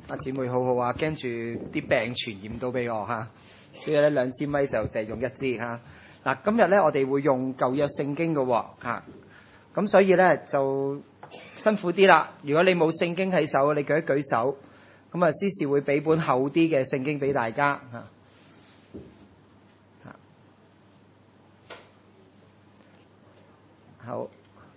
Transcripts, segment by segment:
阿姊妹好好啊，驚住啲病傳染到俾我嚇，所以咧2支咪就淨係用1支嚇。嗱，今日咧我哋會用舊約聖經嘅喎嚇，咁所以咧就辛苦啲啦。如果你冇聖經喺手，你舉一舉手，咁啊司事會俾本厚啲嘅聖經俾大家嚇。好，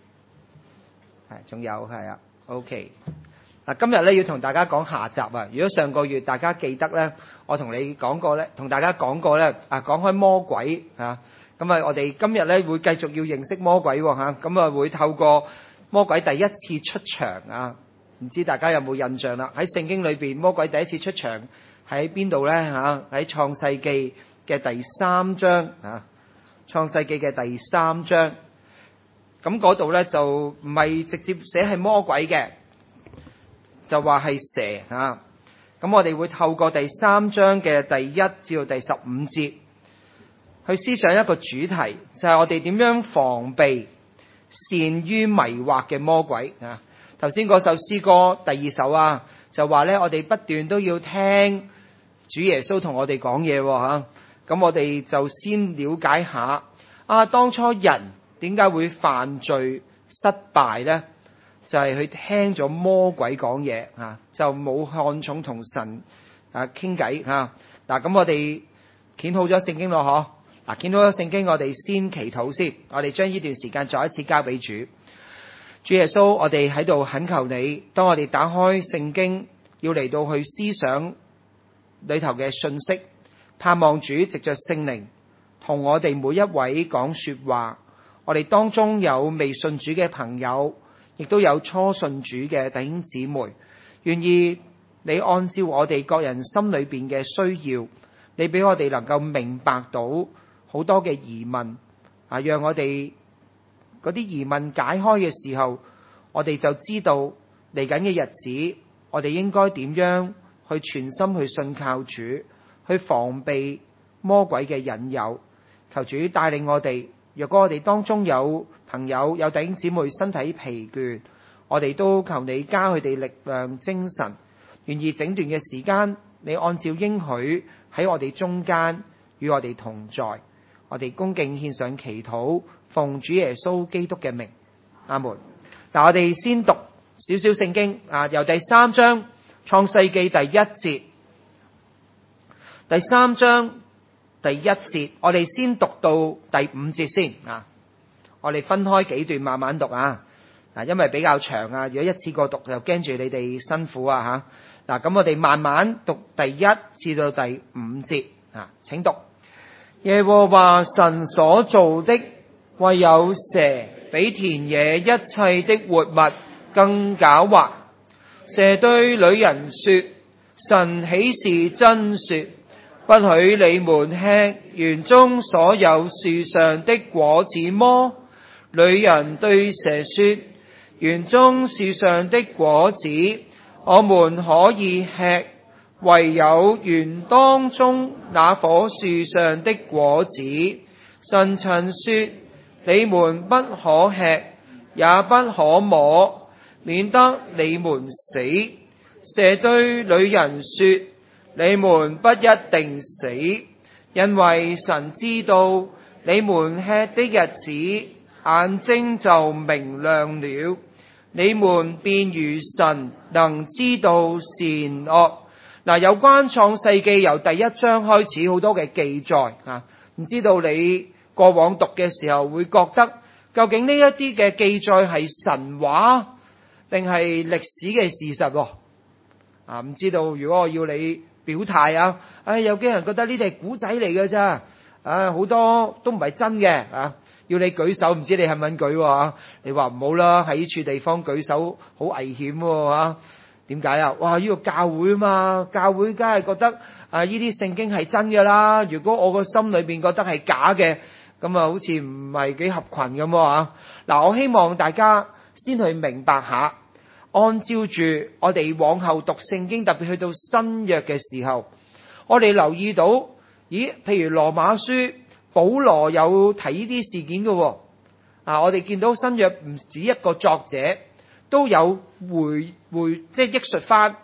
仲有係啊 ，OK。嗱，今日咧要同大家講下集啊！如果上個月大家記得咧，我同你講過咧，同大家講過咧，講開魔鬼啊，咁啊，我哋今日咧會繼續要認識魔鬼喎嚇，咁啊會透過魔鬼第一次出場啊，唔知大家有冇印象啦？喺聖經裏邊，魔鬼第一次出場喺邊度咧嚇？喺創世記嘅第3章啊，創世記嘅第3章，咁嗰度咧就唔係直接寫係魔鬼嘅。就話係蛇啊！咁我哋會透過第3章嘅第1至到第15節去思想一個主題，就係我哋點樣防備善於迷惑嘅魔鬼啊！頭先嗰首詩歌第2首啊，就話咧我哋不斷都要聽主耶穌同我哋講嘢嚇。咁我哋就先了解下當初人點解會犯罪失敗呢？就係佢聽咗魔鬼講嘢就冇看重同神傾偈嚇。嗱，咁我哋掀好咗聖經咯嗬。嗱，掀好咗聖經，我哋先祈禱先。我哋將呢段時間再一次交俾主。主耶穌，我哋喺度懇求你，當我哋打開聖經，要嚟到去思想裏頭嘅信息，盼望主藉着聖靈同我哋每一位講說話。我哋當中有未信主嘅朋友，亦都有初信主嘅弟兄姊妹，願意你按照我哋各人心裏邊嘅需要，你俾我哋能夠明白到好多嘅疑問讓我哋嗰啲疑問解開嘅時候，我哋就知道嚟緊嘅日子，我哋應該點樣去全心去信靠主，去防備魔鬼嘅引誘。求主帶領我哋。若果我哋當中有朋友有弟兄姊妹身體疲倦，我哋都求你加佢哋力量精神，願意整段嘅時間，你按照應許喺我哋中間與我哋同在。我哋恭敬獻上祈禱，奉主耶穌基督嘅名，阿門。嗱，我哋先讀少少聖經由第3章創世記第1節，第3章第1節，我哋先讀到第5節先我哋分開幾段慢慢讀因為比較長如果一次過讀就驚住你哋辛苦咁我哋慢慢讀第1至到第5節請讀。耶和華神所造的，唯有蛇比田野一切的活物更狡猾。蛇對女人說：神豈是真說，不許你們吃園中所有樹上的果子麼？女人對蛇說：園中樹上的果子我們可以吃，唯有園當中那棵樹上的果子，神曾說你們不可吃，也不可摸，免得你們死。蛇對女人說：你們不一定死，因為神知道你們吃的日子，眼睛就明亮了，你們便如神，能知道善惡。有關創世記由第1章開始好多嘅記載唔知道你過往讀嘅時候會覺得究竟呢一啲嘅記載係神話定係歷史嘅事實唔知道。如果我要你表態有啲人覺得呢啲係古仔嚟嘅咋好多都唔係真嘅要你舉手，唔知你係咪舉你話唔好啦，喺呢處地方舉手好危險點解哇，呢個教會嘛，教會梗係覺得呢啲聖經係真嘅啦。如果我個心裏邊覺得係假嘅，咁好似唔係幾合群咁我希望大家先去明白下，按照住我哋往後讀聖經，特別去到新約嘅時候，我哋留意到譬如羅馬書保羅有提呢啲事件嘅我哋見到新約唔止一個作者都有即係憶述翻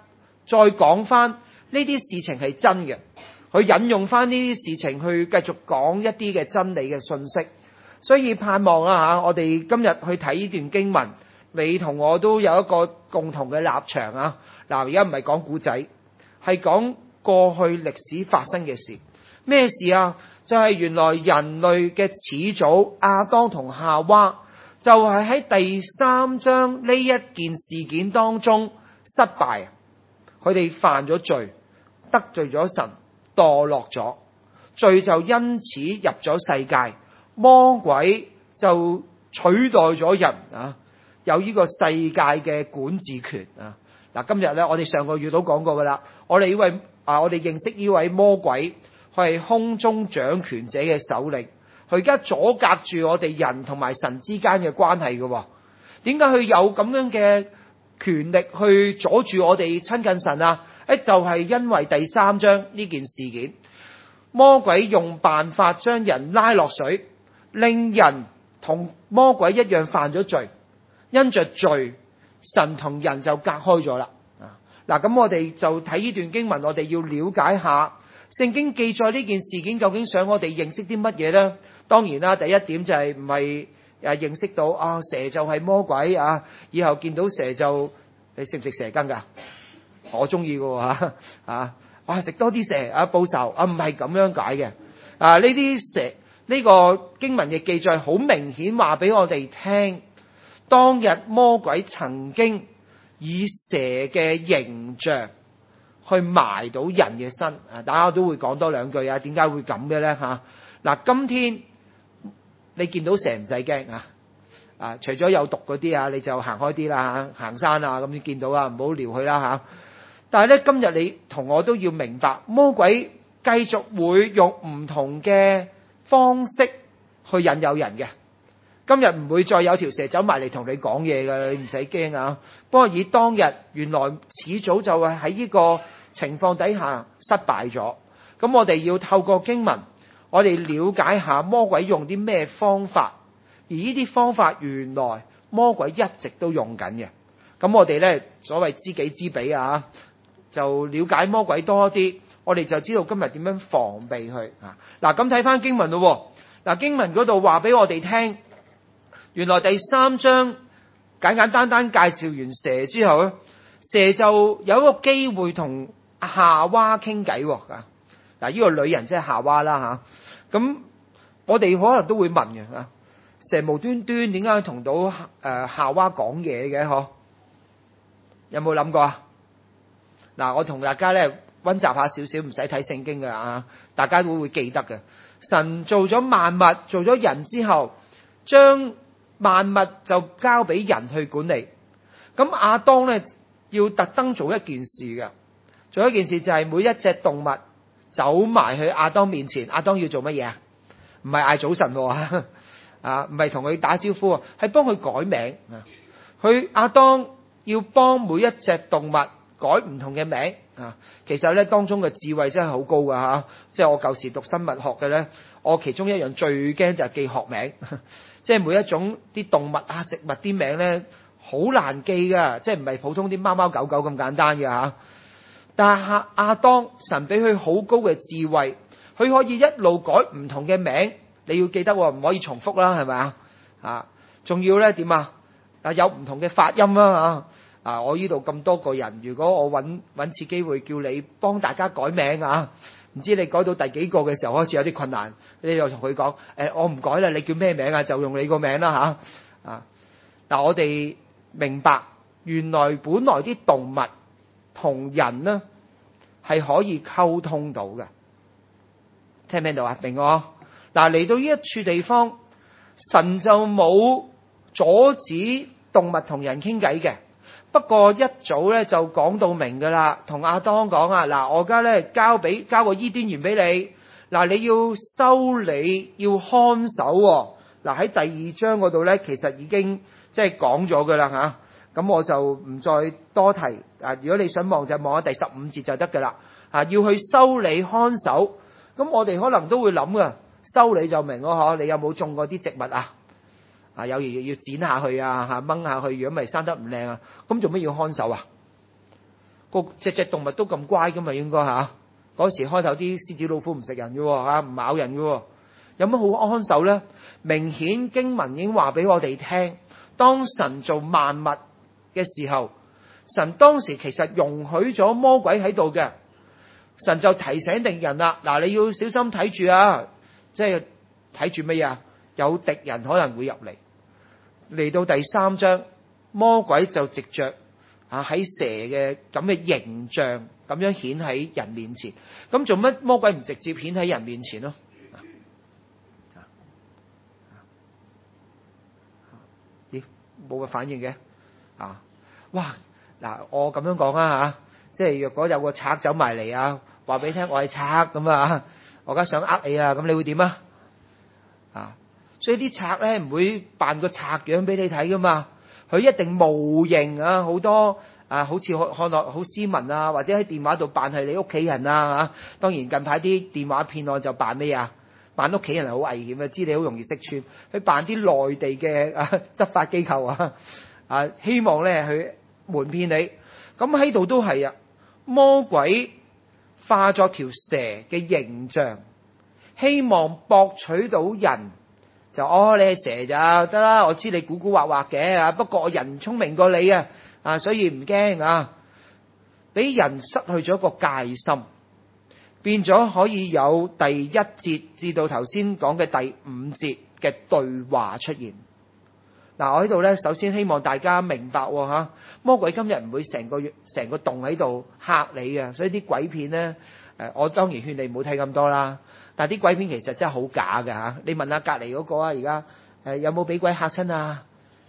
再講翻呢啲事情係真嘅，去引用翻呢啲事情去繼續講一啲嘅真理嘅信息。所以盼望啊，我哋今日去睇呢段經文，你同我都有一個共同嘅立場啊。嗱，而家唔係講古仔，係講過去歷史發生嘅事。咩事啊？就係原來人類嘅始祖亞當同夏娃，就係喺第3章呢一件事件當中失敗，佢哋犯咗罪，得罪咗神，墮落咗，罪就因此入咗世界，魔鬼就取代咗人啊，有呢個世界嘅管治權啊。嗱，今日咧，我哋上個月都講過噶啦，我哋認識呢位魔鬼，佢係空中掌權者嘅首領，佢而家阻隔住我哋人同埋神之間嘅關係嘅。點解佢有咁樣嘅權力去阻住我哋親近神啊？就係因為第3章呢件事件，魔鬼用辦法將人拉落水，令人同魔鬼一樣犯咗罪，因着罪，神同人就隔開咗啦。嗱，咁我哋就睇呢段經文，我哋要了解下聖經記載呢件事件究竟想我哋認識啲乜嘢呢？當然啦，第一點就係唔係認識到蛇就係魔鬼啊，以後見到蛇就你食唔食蛇羹噶？我中意嘅喎，食多啲蛇報仇唔係咁樣解嘅。呢啲蛇呢個經文嘅記載好明顯話俾我哋聽，當日魔鬼曾經以蛇嘅形象去埋到人嘅身。大家都會講多兩句點解會咁嘅咧？嗱，今天你見到蛇唔使驚除咗有毒嗰啲你就行開啲啦，行山咁你見到唔好撩佢啦。但係咧，今日你同我都要明白，魔鬼繼續會用唔同嘅方式去引誘人嘅。今日唔會再有條蛇走埋嚟同你講嘢㗎，你唔使驚。不過以當日原來始祖就係喺呢個情況底下失敗咗。咁我哋要透過經文，我哋了解下魔鬼用啲咩方法，而呢啲方法原來魔鬼一直都用緊嘅。咁我哋呢，所謂知己知彼就了解魔鬼多啲，我哋就知道今日點樣防備佢。嗱，咁睇翻經文咯。嗱，經文嗰度話俾我哋聽，原來第3章簡簡單單介紹完蛇之後咧，蛇就有一個機會同夏娃傾偈。嗱，呢個女人即係夏娃啦。咁我哋可能都會問嘅，蛇無端端點解同到夏娃講嘢嘅？有冇諗過啊？嗱，我同大家咧溫習下少少，唔使睇聖經嘅大家都會記得嘅。神做咗萬物，做咗人之後，將萬物就交俾人去管理。咁亞當咧要特登做一件事嘅，做一件事就係每一隻動物走埋去亞當面前，亞當要做乜嘢？唔係嗌早晨唔係同佢打招呼，係幫佢改名。亞當要幫每一隻動物改唔同嘅名。其實咧當中嘅智慧真係好高噶。即係我舊時讀生物學嘅咧，我其中一樣最驚就係記學名。即係每一種啲動物植物啲名咧好難記噶，即係唔係普通啲貓貓狗狗咁簡單嘅。但係亞當，神俾佢好高嘅智慧，佢可以一路改唔同嘅名。你要記得唔可以重複啦，係咪仲要咧點有唔同嘅發音啦。我呢度咁多個人，如果我揾次機會叫你幫大家改名唔知你改到第幾個嘅時候開始有啲困難，你就同佢講我唔改啦，你叫咩名就用你個名啦嗱，我哋明白原來本來啲動物同人呢係可以溝通到嘅，聽唔聽到啊？明我嗱，嚟到呢一處地方，神就冇阻止動物同人傾偈嘅。不過一早咧就講到明噶啦，同亞當講嗱，我而家咧交個伊甸園俾你，嗱，你要修理，要看守。嗱，喺第2章嗰度咧，其實已經即係講咗噶啦咁我就唔再多提。如果你想望就望下第15節就得噶啦。要去修理看守，咁我哋可能都會諗噶，修理就明咯，你有冇種過啲植物有時要剪下去掹下去，如果咪生得唔靚咁做乜要看守隻動物都咁乖噶嘛，應該嚇。嗰時開頭啲獅子老虎唔食人嘅喎嚇，唔咬人嘅喎，有乜好看守咧？明顯經文已經話俾我哋聽，當神做萬物嘅時候，神當時其實容許咗魔鬼喺度嘅，神就提醒敵人啦，嗱，你要小心睇住啊，即係睇住乜嘢？有敵人可能會入嚟。嚟到第3章，魔鬼就藉着喺蛇嘅咁嘅形象咁樣顯喺人面前。咁做乜魔鬼唔直接顯喺人面前咯？咦，冇個反應嘅啊！哇，嗱，我咁樣講啊嚇，即係若果有個賊走埋嚟啊，話俾你聽我係賊咁啊，我而家想呃你啊，咁你會點啊？啊！所以啲賊咧唔會扮個賊樣俾你睇噶嘛，佢一定模型啊，好多好似看落好斯文啊，或者喺電話度扮係你屋企人啊嚇。當然近排啲電話騙案就扮咩啊？扮屋企人係好危險嘅，知你好容易識穿。佢扮啲內地嘅執法機構希望咧去瞞騙你。咁喺度都係啊，魔鬼化作條蛇嘅形象，希望博取到人。就你係蛇咋得啦，我知你古古惑惑嘅，不過我人聰明過你所以唔驚啊。俾人失去咗個戒心，變咗可以有第1節至到頭先講嘅第5節嘅對話出現。嗱，我喺度咧，首先希望大家明白魔鬼今日唔會成個洞喺度嚇你嘅，所以啲鬼片咧，我當然勸你唔好睇咁多啦。但係啲鬼片其實真係好假㗎嚇，你問下隔離嗰個而家有冇俾鬼嚇親啊？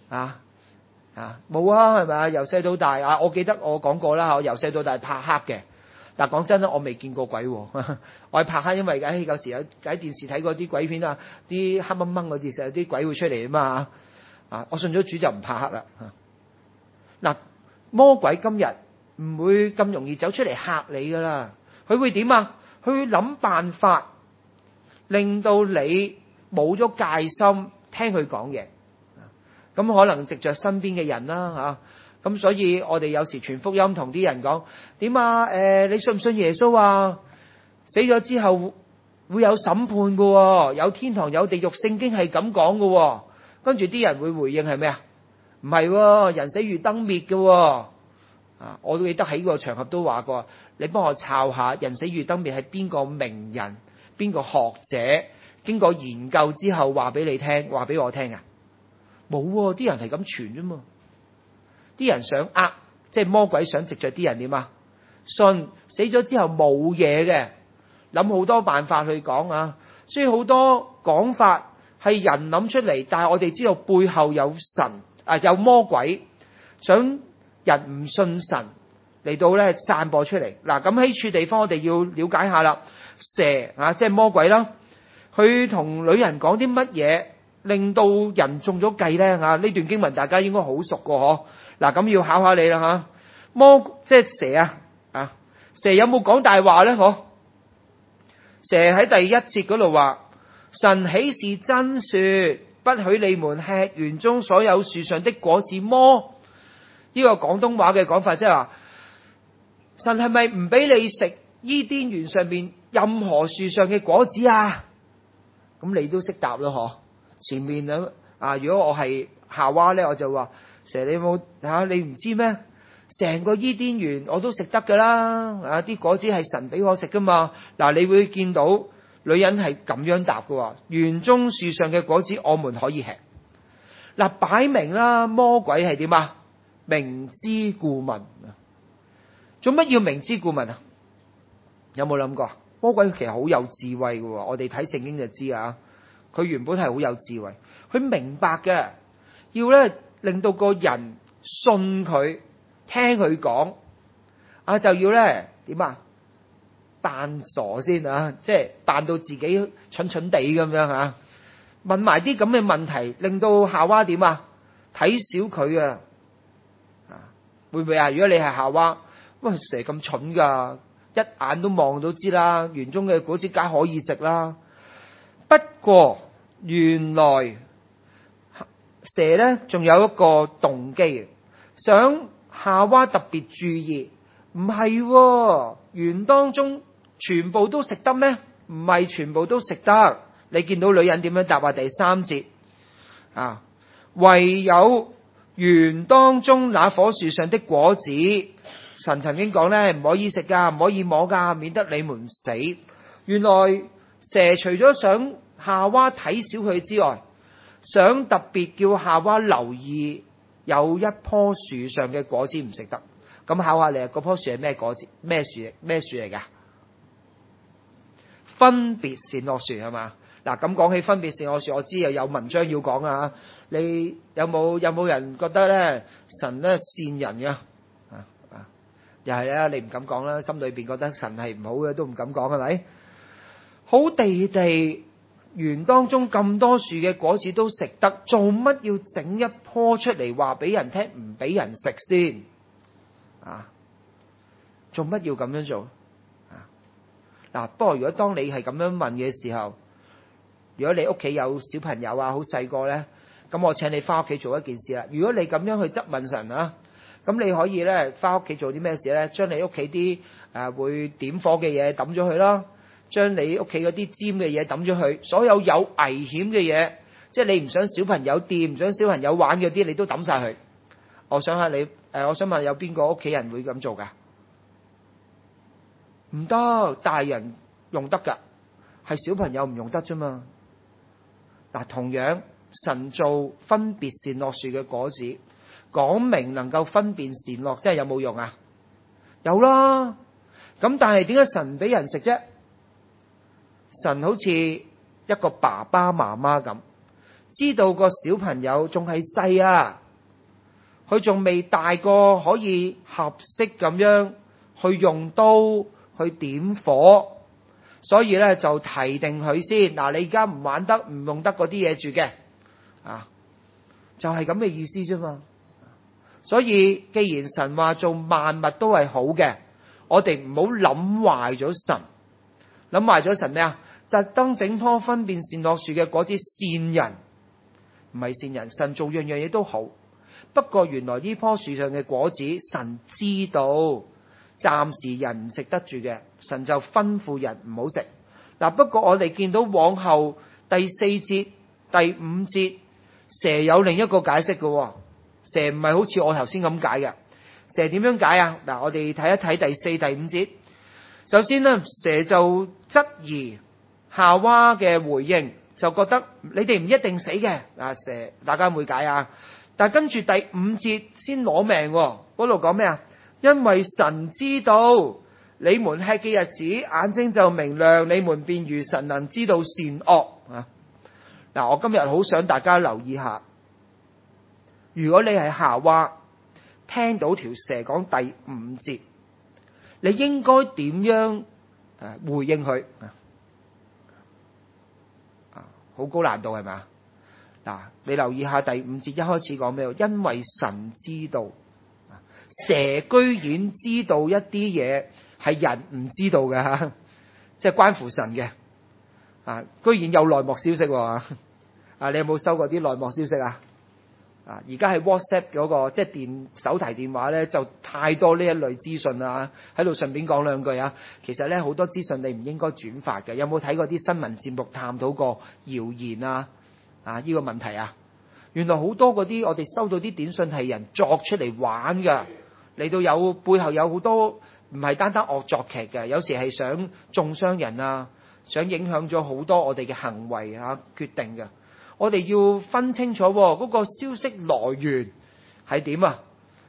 冇啊，係咪啊？由細到大我記得我講過啦，我由細到大怕黑嘅。但係講真啦，我未見過鬼喎。我係怕黑，因為有時有喺電視睇過啲鬼片啊，啲黑掹掹嗰啲，成日有啲鬼會出嚟啊嘛。我信咗主就唔怕黑啦。嗱，魔鬼今日唔會咁容易走出嚟嚇你噶啦，佢會點啊？佢會諗辦法令到你冇咗戒心聽佢講嘢。咁可能藉着身邊嘅人啦嚇，咁所以我哋有時傳福音同啲人講點啊？你信唔信耶穌啊？死咗之後會有審判㗎喎，有天堂有地獄，聖經係咁講㗎喎。跟住啲人會回應係咩啊？唔係喎，人死如燈滅㗎喎。我都記得喺個場合都話過，你幫我抄下人死如燈滅係邊個名人、邊個學者經過研究之後話俾你聽，話俾我聽啊？冇喎，啲人係咁傳啫嘛。啲人想即係魔鬼想藉着啲人點啊？信死咗之後冇嘢嘅，諗好多辦法去講啊。所以好多講法係人諗出嚟，但係我哋知道背後有神有魔鬼想人唔信神嚟到咧散播出嚟。嗱，咁喺處地方我哋要了解下啦。蛇即係魔鬼啦，佢同女人講啲乜嘢令到人中咗計咧？呢段經文大家應該好熟個嗬。嗱，咁要考下你啦即係蛇蛇有冇講大話咧？蛇喺第1節嗰度話：神豈是真說，不許你們吃園中所有樹上的果子麼？呢個廣東話嘅講法即係話，神係咪唔俾你食伊甸園上面任何樹上嘅果子啊？咁你都識答咯前面如果我係夏娃咧，我就話蛇你冇你唔知咩？成個伊甸園我都食得噶啦，啲果子係神俾我食噶嘛。你會見到女人係咁樣答噶，園中樹上嘅果子我們可以吃。擺明啦，魔鬼係點啊？明知故問。做乜要明知故問啊？有冇諗過？魔鬼其實好有智慧噶，我哋睇聖經就知啊。佢原本係好有智慧，佢明白嘅，要咧令到個人信佢，聽佢講就要咧點啊？扮傻先即係扮到自己蠢蠢地咁樣問埋啲咁嘅問題，令到夏娃點啊？睇小佢會唔會如果你係夏娃，喂，蛇咁蠢噶，一眼都望到知啦，園中嘅果子梗可以食啦。不過原來蛇咧仲有一個動機，想夏娃特別注意， 唔係喎，園當中全部都食得咩？唔係全部都食得。你見到女人點樣答啊？第3節啊，唯有園當中那棵樹上的果子，神曾經講咧，唔可以食噶，唔可以摸噶，免得你們死。原來蛇除咗想夏娃睇小佢之外，想特別叫夏娃留意有一棵樹上嘅果子唔食得。咁考下你啊，嗰棵樹係咩果子？咩樹嚟噶？分別善惡樹係嘛？嗱，咁講起分別善惡樹，我知又有文章要講啊。你有冇人覺得咧神咧善人嘅？又係咧，你唔敢講啦，心裏邊覺得神係唔好嘅，都唔敢講，係咪？好地地園當中咁多樹嘅果子都食得，做乜要整一棵出嚟話俾人聽唔俾人食先？做乜要咁樣做？不過如果當你係咁樣問嘅時候，如果你屋企有小朋友啊，好細個呢，咁我請你翻屋企做一件事啦。如果你咁樣去質問神啊，咁你可以呢翻屋企做啲咩事呢？將你屋企啲會點火嘅嘢抌咗佢啦，將你屋企嗰啲尖嘅嘢抌咗佢，所有有危險嘅嘢，即係你唔想小朋友掂、唔想小朋友玩嗰啲，你都抌晒佢。我想問有邊個屋企人會咁做噶？唔得，大人用得噶，係小朋友唔用得啫嘛。同樣神做分別善惡樹嘅果子，講明能夠分辨善惡，即係有冇用啊？有啦。咁但係點解神唔俾人食啫？神好似一個爸爸媽媽咁，知道個小朋友仲係細啊，佢仲未大個可以合適咁樣去用刀去點火，所以咧就提定佢先。嗱，你而家唔玩得、唔用得嗰啲嘢住嘅，就係咁嘅意思啫嘛。所以既然神話做萬物都係好嘅，我哋唔好諗壞咗神。諗壞咗神咩啊？特登整棵分辨善惡樹嘅果子，善人唔係善人。神做樣樣嘢都好，不過原來呢棵樹上嘅果子，神知道暫時人唔食得住嘅，神就吩咐人唔好食。不過我哋見到往後第4節、第5節，蛇有另一個解釋嘅。蛇唔係好似我頭先咁解嘅。蛇點樣解啊？我哋睇一睇第4、第5節。首先呢，蛇就質疑夏娃嘅回應，就覺得你哋唔一定死嘅。蛇大家會解啊？但跟住第5節先攞命，嗰度講咩啊？因為神知道你們吃嘅日子，眼睛就明亮，你們便如神能知道善惡。我今日好想大家留意下，如果你係夏娃，聽到條蛇講第5節，你應該點樣回應佢？好高難度係咪？你留意下第5節一開始講咩？因為神知道。蛇居然知道一啲嘢係人唔知道嘅，即係關乎神嘅。居然有內幕消息。你有冇收過啲內幕消息啊？而家係 WhatsApp 嗰個即係手提電話咧，就太多呢一類資訊啦。喺度順便講兩句啊。其實咧好多資訊你唔應該轉發嘅。有冇睇過啲新聞節目探討過謠言啊？呢個問題啊？原來好多嗰啲我哋收到啲短信係人作出嚟玩㗎，嚟到有背後有好多唔係單單惡作劇嘅，有時係想中傷人啊，想影響咗好多我哋嘅行為決定嘅。我哋要分清楚嗰個消息來源係點啊？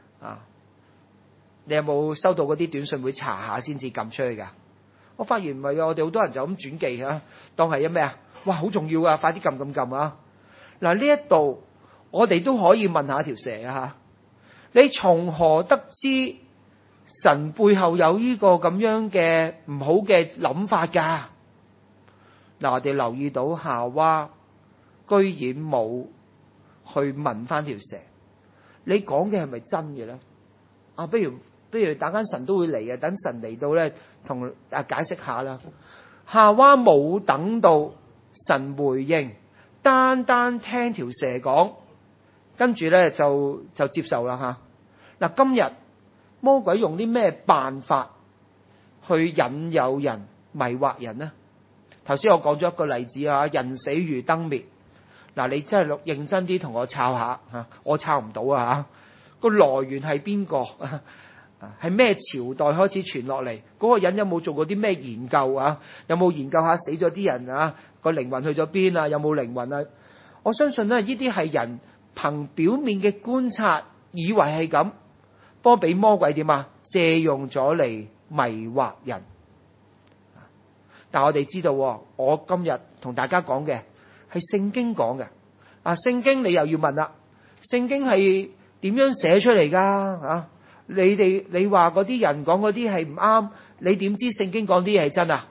你有冇收到嗰啲短信會查下先至撳出去㗎？我發現唔係啊，我哋好多人就咁轉寄當係咩啊？哇，好重要啊！快啲撳啊！呢一度我哋都可以問下條蛇啊！你從何得知神背後有呢個咁樣嘅唔好嘅諗法㗎？我哋留意到夏娃居然冇去問翻條蛇，你講嘅係咪真嘅咧？不如等間神都會嚟嘅，等神嚟到咧，同解釋下啦。夏娃冇等到神回應，單聽條蛇講，跟住咧就接受啦吓。今日魔鬼用啲咩辦法去引誘人、迷惑人呢？頭先我講咗一個例子啊，人死如燈滅。嗱，你真係認真啲同我抄下嚇，我抄唔到啊嚇。個來源係邊個？係咩朝代開始傳落嚟？嗰個人有冇做過啲咩研究啊？有冇研究下死咗啲人啊？個靈魂去咗邊啊？有冇靈魂啊？我相信咧，呢啲係人憑表面嘅觀察，以為係咁，不過俾魔鬼點啊？借用咗嚟迷惑人。但我哋知道，我今日同大家講嘅係聖經講嘅。聖經你又要問啦，聖經係點樣寫出嚟㗎？你話嗰啲人講嗰啲係唔啱，你點知聖經講啲嘢係真啊？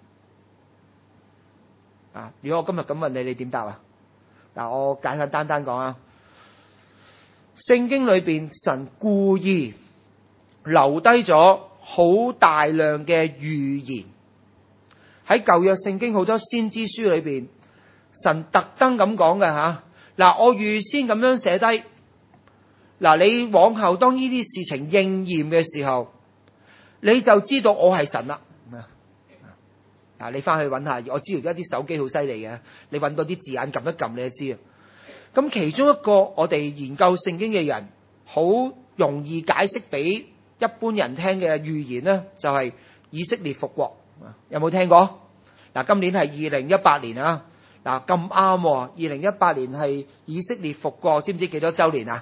如果我今日咁問你，你點答啊？我簡簡單單講啊，聖經裏邊神故意留低咗好大量嘅預言。喺舊約聖經好多先知書裏邊，神特登咁講嘅吓。我預先咁樣寫低。你往後當呢啲事情應驗嘅時候，你就知道我係神啦。你翻去揾下，我知道而家啲手機好犀利嘅，你揾到啲字眼撳一撳，你就知啊。咁其中一個我哋研究聖經嘅人好容易解釋俾一般人聽嘅預言呢，就係以色列復國。有冇聽過？今年係2018年啊，咁啱，2018年係以色列復國，知唔知幾多周年啊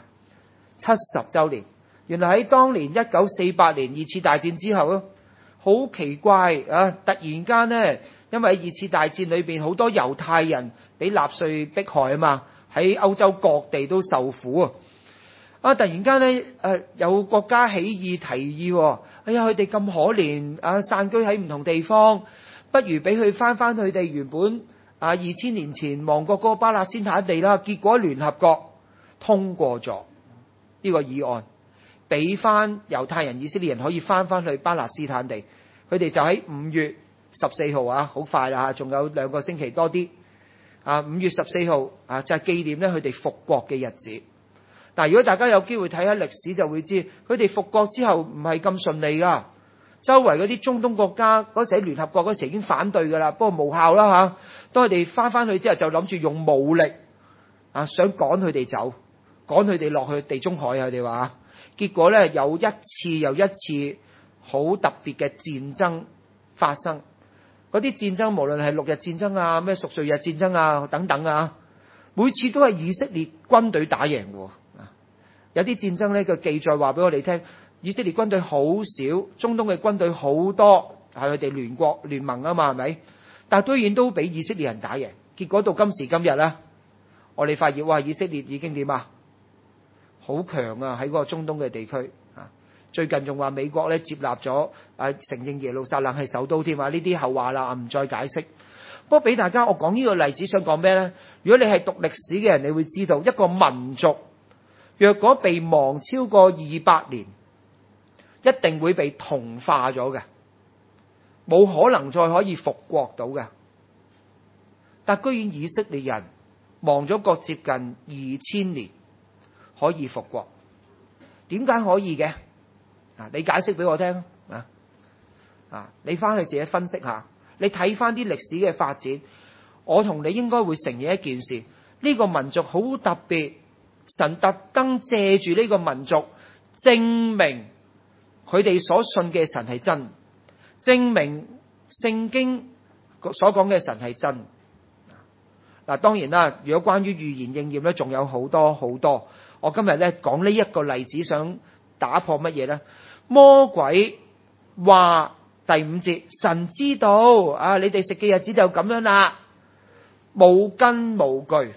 ？70周年。原來喺當年1948年二次大戰之後咧，好奇怪啊！突然間呢，因為二次大戰裏邊好多猶太人俾納粹迫害啊嘛，喺歐洲各地都受苦啊！突然間呢，有國家起義提議，哎呀，佢哋咁可憐散居喺唔同地方，不如俾佢翻佢哋原本2000年前亡國嗰個巴勒斯坦地啦。結果聯合國通過咗呢個議案，俾翻猶太人、以色列人可以翻去巴勒斯坦地。佢哋就喺5月14號好快啦，仲有2個星期多啲。5月14號就係紀念咧佢哋復國嘅日子。但如果大家有機會睇下歷史，就會知佢哋復國之後唔係咁順利噶。周圍嗰啲中東國家嗰時喺聯合國嗰時已經反對噶啦，不過無效啦嚇。當佢哋翻去之後，就諗住用武力想趕佢哋走，趕佢哋落去地中海啊！佢哋話，結果咧有一次又一次好特別嘅戰爭發生。嗰啲戰爭無論係6日戰爭啊、咩贖罪日戰爭啊等等啊，每次都係以色列軍隊打贏嘅。有啲戰爭呢個記載話俾我哋聽，以色列軍隊好少，中東嘅軍隊好多，係佢哋聯盟啊嘛，係咪？但係居然都俾以色列人打贏。結果到今時今日咧，我哋發現哇，以色列已經點啊？好強啊！喺嗰個中東嘅地區啊，最近仲話美國咧接納咗承認耶路撒冷係首都添啊！呢啲後話啦，唔再解釋。不過俾大家我講呢個例子想講咩咧？如果你係讀歷史嘅人，你會知道一個民族若果被亡超過200年，一定會被同化咗嘅，冇可能再可以復國到嘅。但居然以色列人亡咗國接近2000年，可以復國，點解可以嘅？你解釋俾我聽你翻去自己分析下，你睇翻啲歷史嘅發展，我同你應該會承認一件事，呢個民族好特別，神特登借住呢個民族證明佢哋所信嘅神係真，證明聖經所講嘅神係真。當然啦，如果關於預言應驗咧，仲有好多好多。我今日咧講呢一個例子，想打破乜嘢咧？魔鬼話第5節，神知道你哋食嘅日子就咁樣啦，冇根冇據。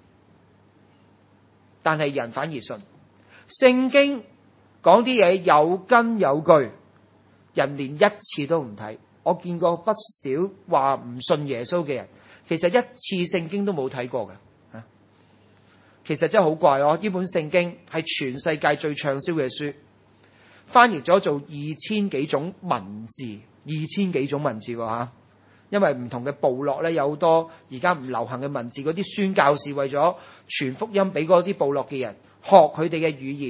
但係人反而信聖經講啲嘢有根有據，人連一次都唔睇。我見過不少話唔信耶穌嘅人，其實一次聖經都冇睇過嘅。其實真係好怪哦！呢本聖經係全世界最暢銷嘅書，翻譯咗做2000幾種文字，2000幾種文字喎。因為唔同嘅部落咧，有好多而家唔流行嘅文字，嗰啲宣教士為咗傳福音俾嗰啲部落嘅人，學佢哋嘅語言，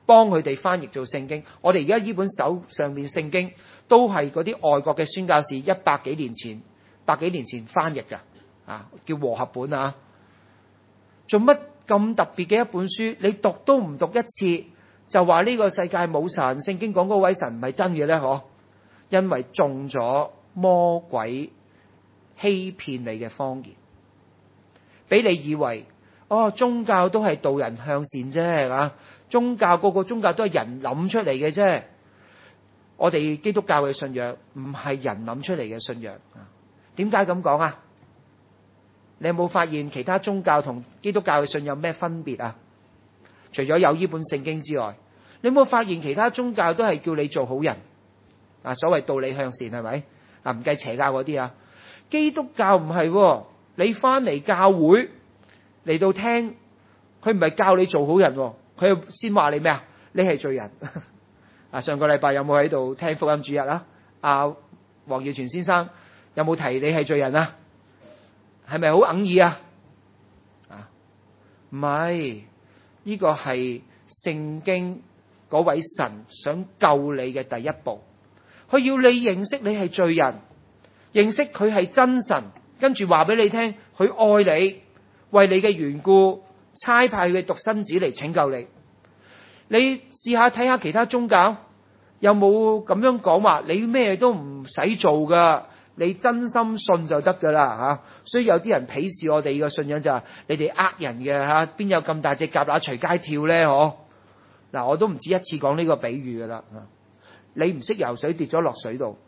幫佢哋翻譯做聖經。我哋而家呢本手上面聖經都係嗰啲外國嘅宣教士100幾年前翻譯㗎，叫和合本啊。做乜咁特別嘅一本書，你讀都唔讀一次就話呢個世界冇神，聖經講嗰位神唔係真嘅呢？嗬，因為中咗魔鬼欺騙你嘅謊言，俾你以為宗教都係導人向善啫，宗教個個宗教都係人諗出嚟嘅啫。我哋基督教嘅信仰唔係人諗出嚟嘅信仰。點解咁講啊？你有冇發現其他宗教同基督教嘅信仰有咩分別啊？除咗有呢本聖經之外，你有冇發現其他宗教都係叫你做好人？所謂道理向善係咪？唔計邪教嗰啲啊。基督教唔係，你翻嚟教會嚟到聽，佢唔係教你做好人，佢先話你咩啊？你係罪人。上個禮拜有冇喺度聽福音主日啊？黃耀全先生有冇提你係罪人啊？係咪好哽耳啊？唔係，呢個係聖經嗰位神想救你嘅第一步。佢要你認識你係罪人，認識佢係真神，跟住話俾你聽，佢愛你，為你嘅緣故差派佢獨生子嚟拯救你。你試下睇下其他宗教有冇咁樣講話，你咩都唔使做噶，你真心信就得噶啦。所以有啲人鄙視我哋嘅信仰就係你哋呃人嘅，邊有咁大隻蛤乸隨街跳呢？我都唔止一次講呢個比喻噶啦。你唔識游水跌咗落水度，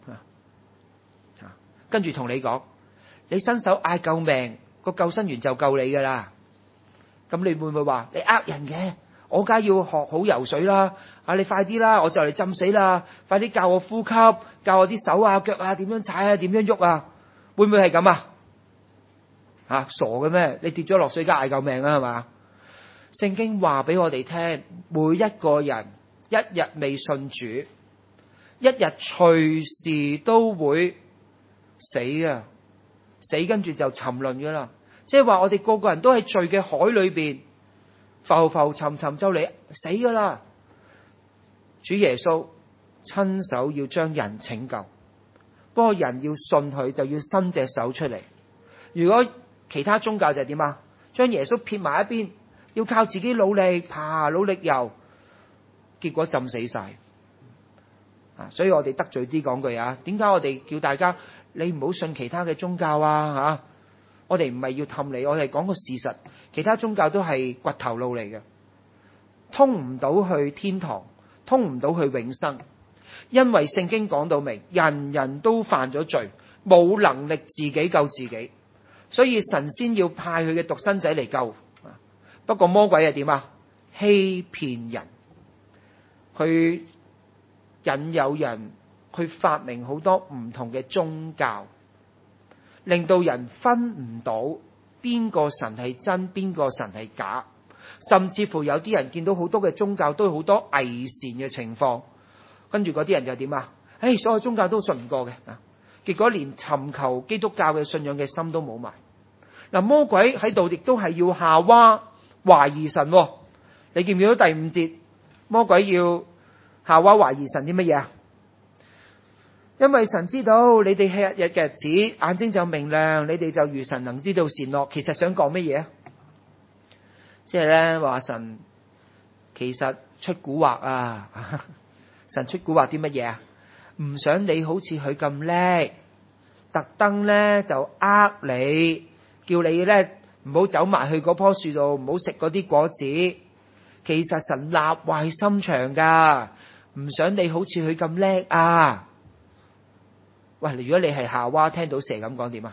跟住同你講，你伸手嗌救命，個救生員就救你噶啦。咁你會唔會話你呃人嘅？我梗係要學好游水啦！你快啲啦，我就嚟浸死啦！快啲教我呼吸，教我啲手啊腳啊點樣踩啊點樣喐啊？會唔會係咁啊？傻嘅咩？你跌咗落水梗嗌救命啦係嘛？聖經話俾我哋聽，每一個人一日未信主，一日隨時都會死啊！死跟住就沉淪噶啦，即係話我哋個個人都喺罪嘅海裏邊浮浮沉沉就嚟死噶啦。主耶穌親手要將人拯救，不過人要信佢就要伸隻手出嚟。如果其他宗教就係點啊？將耶穌撇埋一邊，要靠自己努力爬努力游，結果浸死晒。所以我哋得罪啲講句啊，點解我哋叫大家你唔好信其他嘅宗教啊？我哋唔係要氹你，我哋講個事實，其他宗教都係掘頭路嚟嘅，通唔到去天堂，通唔到去永生，因為聖經講到明，人人都犯咗罪，冇能力自己救自己，所以神先要派佢嘅獨生仔嚟救。不過魔鬼係點啊？欺騙人，去引誘人去發明好多唔同嘅宗教，令到人分唔到邊個神係真，邊個神係假，甚至乎有啲人見到好多嘅宗教都有好多偽善嘅情況，跟住嗰啲人就點啊？所有宗教都信唔過嘅，結果連尋求基督教嘅信仰嘅心都冇埋。魔鬼喺度亦都係要夏娃懷疑神。你見唔見到第5節？魔鬼要夏娃懷疑神啲乜嘢啊？因為神知道你哋吃日嘅日子，眼睛就明亮，你哋就如神能知道善惡。其實想講乜嘢啊？即係咧話神其實出蠱惑啊！神出蠱惑啲乜嘢啊？唔想你好似佢咁叻，特登咧就呃你，叫你咧唔好走埋去嗰棵樹度，唔好食嗰啲果子。其實神立壞心腸噶，唔想你好似佢咁叻啊！喂，如果你係夏娃，聽到蛇咁講點啊？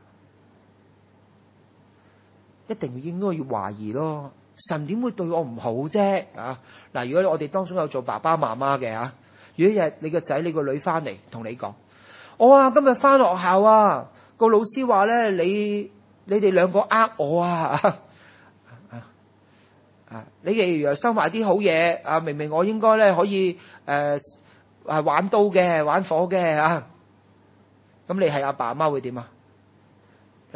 一定應該要懷疑咯。神點會對我唔好啫？嗱，如果我哋當中有做爸爸媽媽嘅吓，如果日你個仔你個女翻嚟同你講，今日翻學校啊，個老師話咧你哋兩個呃我啊，你哋又收埋啲好嘢啊，明明我應該咧可以玩刀嘅，玩火嘅啊。咁你係阿爸阿媽會點啊？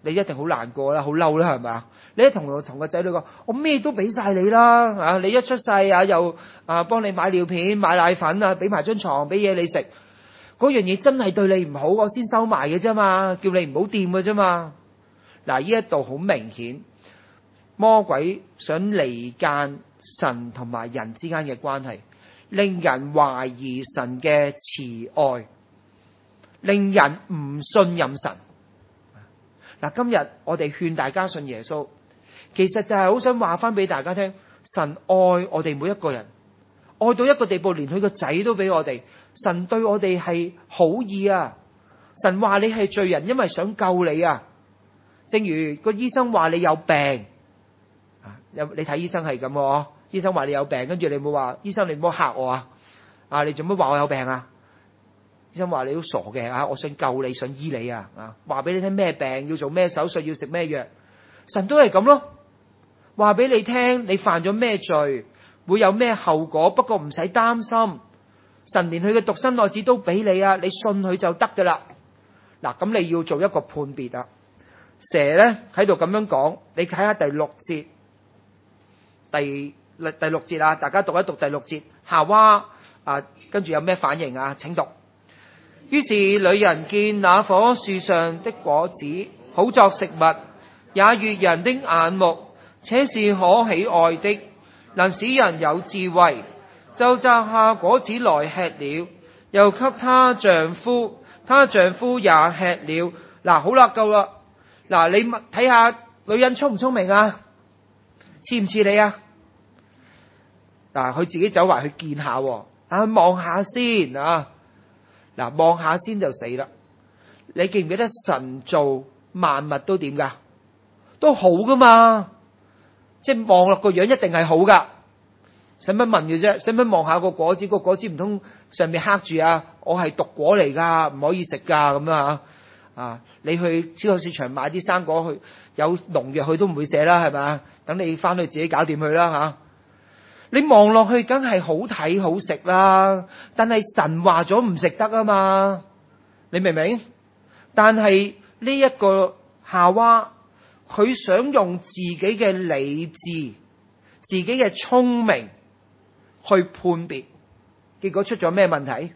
你一定好難過啦，好嬲啦，係咪啊？你一同個仔女講，我咩都俾晒你啦，啊，你一出世啊，又幫你買尿片、買奶粉啊，俾埋張床，俾嘢你食，嗰樣嘢真係對你唔好，我先收埋嘅啫嘛，叫你唔好掂嘅啫嘛。嗱，呢一度好明顯，魔鬼想離間神同埋人之間嘅關係，令人懷疑神嘅慈愛，令人唔信任神。嗱，今日我哋勸大家信耶穌，其實就係好想話翻俾大家聽，神愛我哋每一個人，愛到一個地步，連佢個仔都俾我哋。神對我哋係好意啊！神話你係罪人，因為想救你啊！正如個醫生話你有病，你睇醫生係咁喎，醫生話你有病，跟住你冇話醫生，你唔好嚇我啊！你做乜話我有病啊？醫生話你都傻嘅，我想救你，想醫你啊！話俾你聽咩病，要做咩手術，要食咩藥，神都係咁咯。話俾你聽，你犯咗咩罪，會有咩後果，不過唔使擔心，神連佢嘅獨生愛子都俾你啊！你信佢就得噶啦。嗱，咁你要做一個判別啊。蛇咧喺度咁樣講，你睇下第六節，第六節啊，大家讀一讀第六節。夏娃跟住有咩反應啊？請讀。於是女人見那棵樹上的果子好作食物，也悅人的眼目，且是可喜愛的，能使人有智慧，就摘下果子來吃了，又給她丈夫，她丈夫也吃了。嗱，好啦，夠啦。嗱，你睇下女人聰唔聰明啊？似唔似你啊？嗱，佢自己走埋去見下，去望下先啊。嗱，望下先就死啦！你記唔記得神做萬物都點噶？都好噶嘛，即係望落個樣一定係好噶。使乜問嘅啫？使乜望下個果子？個果子唔通上面刻住我係毒果嚟噶，唔可以食噶咁啊？你去超級市場買啲生果，去有農藥，佢都唔會寫啦，係咪？等你翻去自己搞掂佢啦吓。你望落去梗係好睇好食啦，但係神話咗唔食得啊嘛，你明唔明？但係呢一個夏娃，佢想用自己嘅理智、自己嘅聰明去判別，結果出咗咩問題？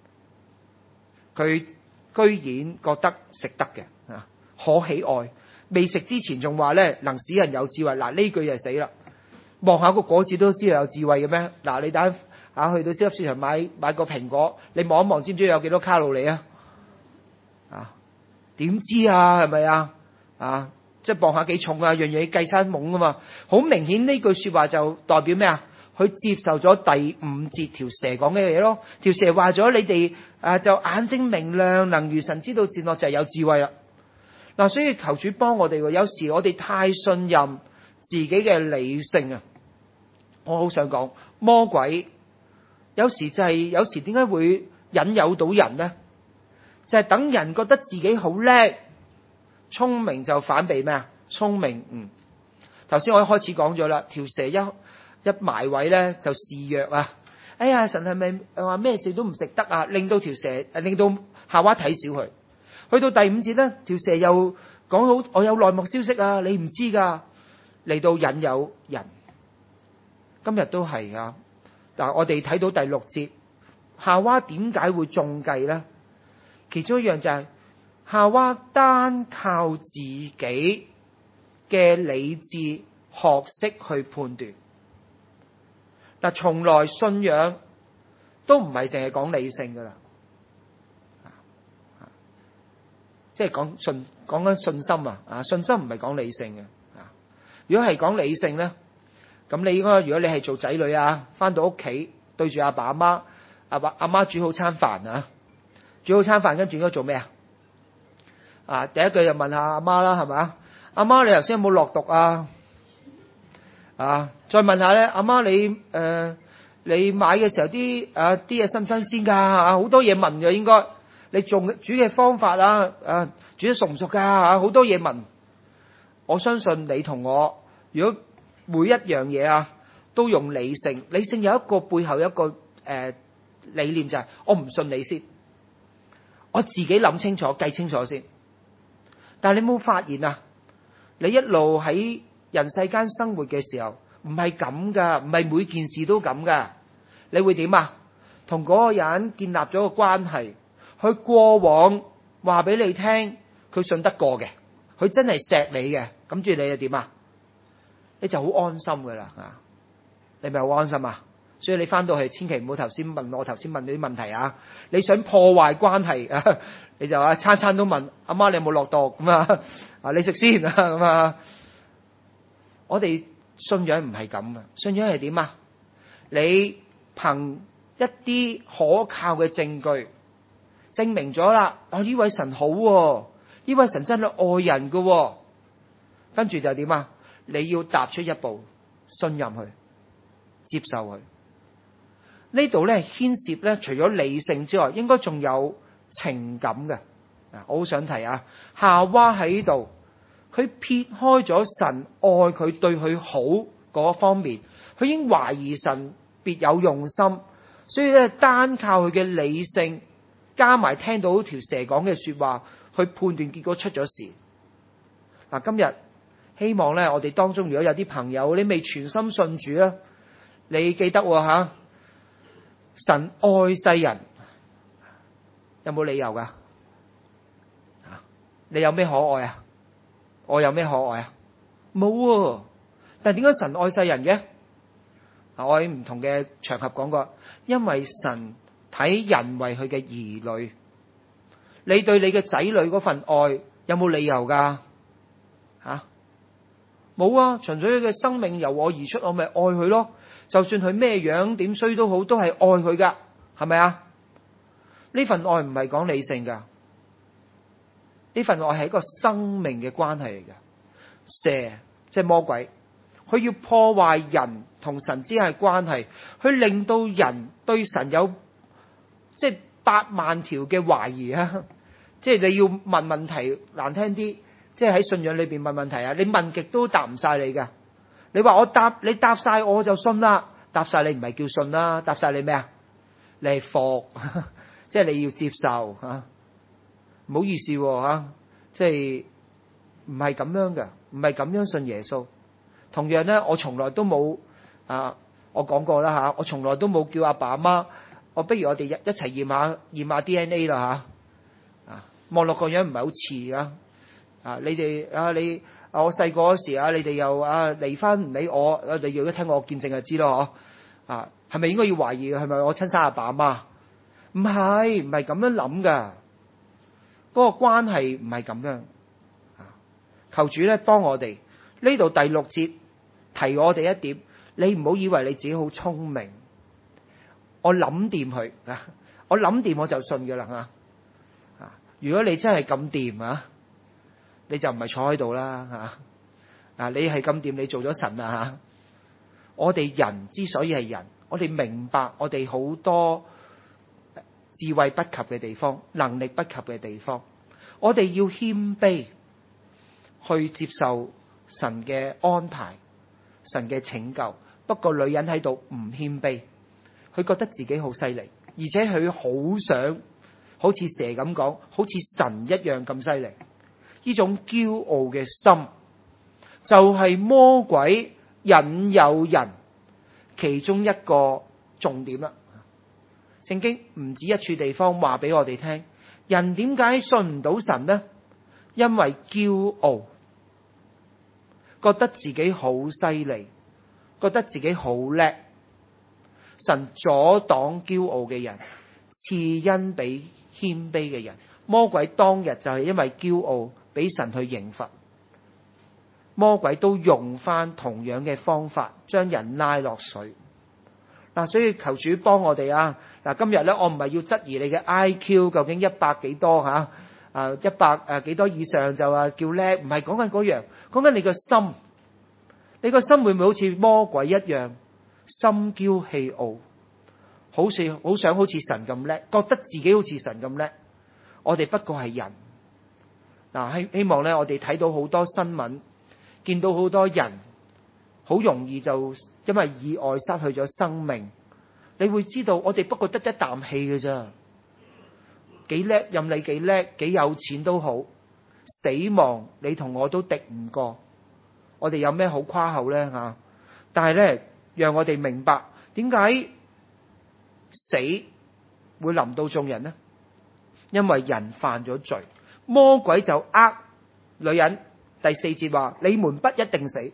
佢居然覺得食得嘅可喜愛，未食之前仲話咧能使人有智慧。嗱，呢句就死啦！望下個果子都知道有智慧嘅咩？嗱，你等去到超級市場買個蘋果，你望一望，知唔知有幾多卡路里啊？點知啊？係咪啊？即係望下幾重啊？樣嘢計餐懵啊嘛！好明顯呢句說話就代表咩啊？佢接受咗第五節條蛇講嘅嘢咯。條蛇話咗你哋就眼睛明亮，能如神知道善惡，就係有智慧啦。嗱，所以求主幫我哋。有時我哋太信任自己嘅理性啊！我好想講，魔鬼有時點解會引誘到人呢？就係等人覺得自己好叻，聰明就反被咩啊？聰明頭先我一開始講咗啦，條蛇一埋位咧就示弱啊！哎呀，神係咪話咩事都唔食得啊？令到夏娃睇小佢。去到第五節咧，條蛇又講好，我有內幕消息啊，你唔知噶，嚟到引誘人。今日都係啊！嗱，我哋睇到第六節，夏娃點解會中計呢？其中一樣就係夏娃單靠自己嘅理智學識去判斷。嗱，從來信仰都唔係淨係講理性噶啦，即係講緊信心啊！信心唔係講理性嘅。如果係講理性咧，咁你應該，如果你係做仔女翻到屋企對住阿爸阿媽，阿媽煮好餐飯煮好餐飯，跟住應該做咩第一句就問下阿媽啦，係咪？阿媽，你頭先有冇落毒再問下咧，阿媽，你買嘅時候啲嘢新唔新鮮噶？好多嘢問嘅，應該你煮嘅方法煮得熟唔熟噶？好多嘢問。我相信你同我，如果每一樣嘢都用理性有一個背後一個理念，就係我唔信你先，我自己諗清楚計清楚先。 但係你冇發現啊？你一路喺人世間生活嘅時候，唔係咁噶，唔係每件事都咁噶。你會點啊？同嗰個人建立咗個關係，佢過往話俾你聽，佢信得過嘅，佢真係錫你嘅，咁住你又點啊？你就好安心噶啦，你咪好安心啊！所以你翻到去千祈唔好頭先問我頭先問你啲問題啊！你想破壞關係啊，你就餐餐都問阿媽你有冇落毒咁啊？你食先啊咁啊！我哋信仰唔係咁啊，信仰係點啊？你憑一啲可靠嘅證據證明咗啦，呢位神好喎，呢位神真係愛人㗎喎，跟住就點啊？你要踏出一步，信任佢，接受佢。呢度咧牽涉咧，除咗理性之外，應該仲有情感嘅。我好想提啊，夏娃喺呢度，佢撇開咗神愛佢對佢好嗰方面，佢已經懷疑神別有用心，所以咧單靠佢嘅理性，加埋聽到條蛇講嘅說話，去判斷，結果出咗事。嗱，今日希望咧，我哋當中如果有啲朋友你未全心信主啊，你記得吓。神愛世人，有冇理由噶？你有咩可愛啊？我有咩可愛啊？冇。但係點解神愛世人嘅？我喺唔同嘅場合講過，因為神睇人為佢嘅兒女，你對你嘅仔女嗰份愛有冇理由噶？冇啊！純粹佢嘅生命由我而出，我咪愛佢咯。就算佢咩樣點衰都好，都係愛佢噶，係咪啊？呢份愛唔係講理性噶，呢份愛係一個生命嘅關係嚟嘅。蛇即係魔鬼，佢要破壞人同神之間嘅關係，去令到人對神有即係8萬條嘅懷疑啊！即係你要問問題難聽啲，即係喺信仰裏邊問問題啊！你問極都答唔晒你噶。你話你答晒我就信啦，答晒你唔係叫信啦，答晒你咩啊？你係服，即係你要接受吓。唔好意思吓，即係唔係咁樣嘅，唔係咁樣信耶穌。同樣咧，我從來都冇我講過啦吓，我從來都冇叫阿爸阿媽，我不如我哋一齊驗下 DNA 啦吓。望落個樣唔係好似噶，你哋我細個嗰時你哋又離婚唔理我，你如果聽我見證就知咯嗬。係咪應該要懷疑係咪我親生阿爸阿媽？唔係咁樣諗噶，嗰個關係唔係咁樣。求主咧幫我哋，呢度第6節提我哋一點，你唔好以為你自己好聰明，我諗掂佢我諗掂我就信噶啦。如果你真係咁掂你就唔係坐喺度啦吓。你係咁掂，你做咗神吓。我哋人之所以係人，我哋明白我哋好多智慧不及嘅地方，能力不及嘅地方，我哋要謙卑去接受神嘅安排，神嘅拯救。不過女人喺度唔謙卑，佢覺得自己好犀利，而且佢好想好似蛇咁講，好似神一樣咁犀利。呢種驕傲嘅心就係魔鬼引誘人其中一個重點啦。聖經唔止一處地方話俾我哋聽，人點解信唔到神呢？因為驕傲，覺得自己好犀利，覺得自己好叻。神阻擋驕傲嘅人，賜恩俾謙卑嘅人。魔鬼當日就係因為驕傲俾神去刑罰，魔鬼都用翻同樣嘅方法將人拉落水。所以求主幫我哋今日咧，我唔係要質疑你嘅 IQ 究竟100幾多100幾多以上就話叫叻，唔係講緊嗰樣，講緊你個心。你個心會唔會好似魔鬼一樣心驕氣傲，好想好似神咁叻，覺得自己好似神咁叻？我哋不過係人。希望咧，我哋睇到好多新聞，見到好多人好容易就因為意外失去咗生命。你會知道我哋不過得一啖氣嘅咋，幾叻任你幾叻幾有錢都好， 死亡你同我都敵唔過，我哋有咩好誇口呢？吓？但係呢，讓我哋明白點解死會臨到眾人呢？因為人犯咗罪，魔鬼就呃女人。第4節話：你們不一定死。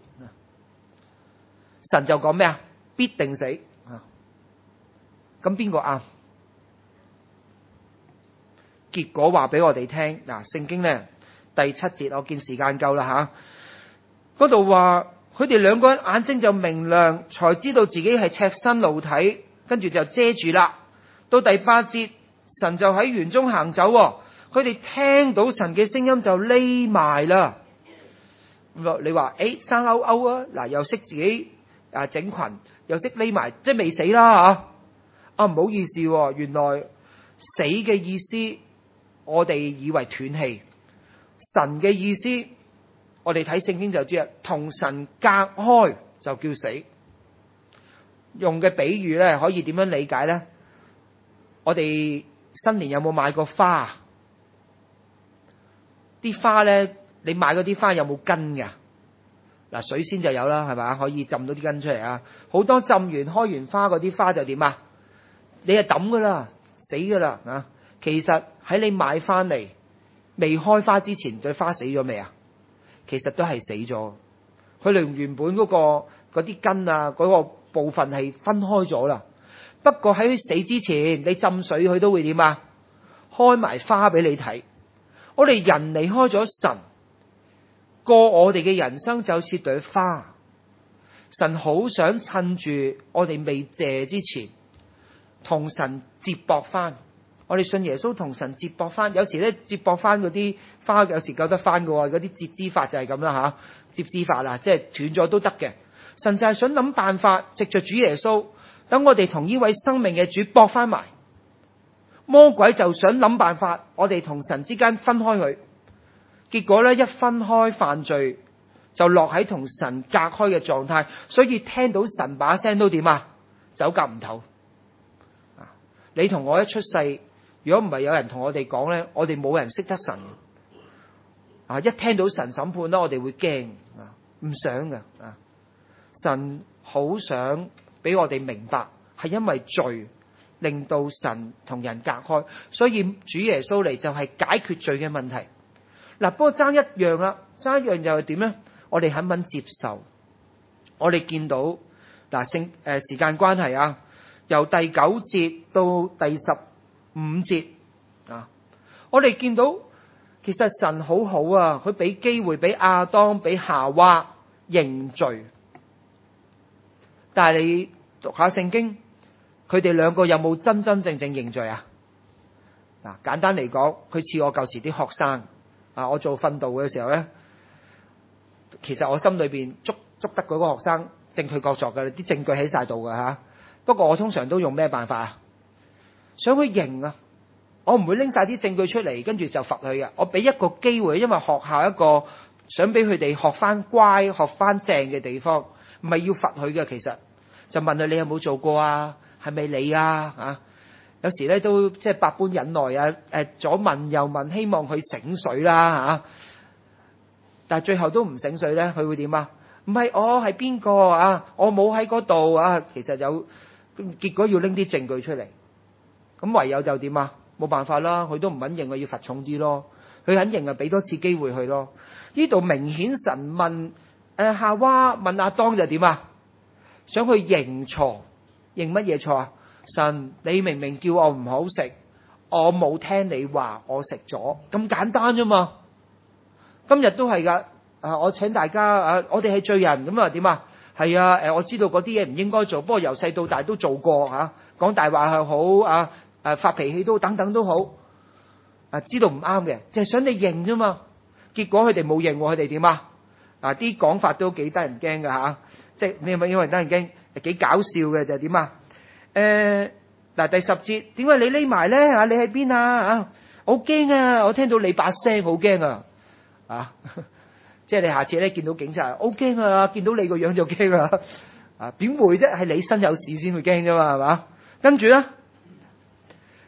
神就講咩啊？必定死。咁邊個啱？結果話俾我哋聽。嗱，聖經呢第7節，我見時間夠啦吓。嗰度話佢哋兩個人眼睛就明亮，才知道自己係赤身露體，跟住就遮住啦。到第8節，神就喺園中行走，佢哋聽到神嘅聲音就匿埋啦。你話生勾勾啊？嗱，又識自己整裙，又識匿埋，即係未死啦吓。唔好意思，原來死嘅意思，我哋以為斷氣，神嘅意思，我哋睇聖經就知啦，同神隔開就叫死。用嘅比喻咧，可以點樣理解咧？我哋新年有冇買過花？啲花咧，你買嗰啲花有冇根㗎？嗱，水仙就有啦，係咪？可以浸到啲根出嚟啊！好多浸完開完花嗰啲花就點啊？你係抌噶啦，死噶啦啊！其實喺你買翻嚟未開花之前，對花死咗未啊？其實都係死咗，佢哋原本嗰啲根啊，嗰個部分係分開咗啦。不過喺佢死之前，你浸水佢都會點啊？開埋花俾你睇。我哋人離開咗神，過我哋嘅人生就似朵花。神好想趁住我哋未謝之前，同神接駁翻。我哋信耶穌同神接駁翻，有時咧接駁翻嗰啲花，有時救得翻嘅喎。嗰啲接枝法就係咁啦吓，接枝法啦，即係斷咗都得嘅。神就係想諗辦法，藉着主耶穌，等我哋同呢位生命嘅主駁翻埋。魔鬼就想諗辦法，我哋同神之間分開佢。結果咧一分開犯罪，就落喺同神隔開嘅狀態。所以聽到神把聲都點啊？走夾唔唞。你同我一出世，如果唔係有人同我哋講咧，我哋冇人識得神。一聽到神審判咧，我哋會驚，唔想㗎。神好想俾我哋明白，係因為罪令到神同人隔開，所以主耶穌嚟就係解決罪嘅問題。嗱，不過爭一樣啦，爭一樣又係點咧？我哋肯唔肯接受？我哋見到時間關係啊，由第9節到第15節啊，我哋見到其實神好好啊，佢俾機會俾亞當俾夏娃認罪。但係你讀下聖經，佢哋兩個有冇真真正正認罪啊？嗱，簡單嚟講，佢似我舊時啲學生啊，我做訓導嘅時候咧，其實我心裏邊捉得嗰個學生證據確鑿嘅，啲證據喺晒度㗎吓。不過我通常都用咩辦法啊？想佢認啊，我唔會拎晒啲證據出嚟，跟住就罰佢嘅。我俾一個機會，因為學校一個想俾佢哋學翻乖、學翻正嘅地方。唔係要罰佢嘅，其實就問佢你有冇做過啊？係咪你啊？有時咧都即係百般忍耐啊！左問右問，希望佢醒水啦嚇。但係最後都唔醒水咧，佢會點啊？唔係我係邊個啊？我冇喺嗰度啊！其實有結果要拎啲證據出嚟，咁唯有就點啊？冇辦法啦，佢都唔肯認啊，要罰重啲咯。佢肯認啊，俾多次機會佢咯。呢度明顯神問。夏娃問亞當就點啊？想去認錯，認乜嘢錯啊？神，你明明叫我唔好食，我冇聽你話，我食咗，咁簡單啫嘛。今日都係噶，我請大家我哋係罪人，咁啊點啊？係啊，我知道嗰啲嘢唔應該做，不過由細到大都做過吓，講大話係好發脾氣都等等都好，知道唔啱嘅，就係想你認啫嘛。結果佢哋冇認，佢哋點啊？啲講法都幾得人驚㗎吓，即係你係咪因為得人驚？幾搞笑嘅就係點啊？第10節，點解你匿埋咧？你喺邊啊？好驚啊！我聽到你把聲好驚啊！即係你下次咧見到警察，好驚啊！見到你個樣就驚啊！點會啫？係你身有事先會驚啫嘛，係嘛？跟住咧，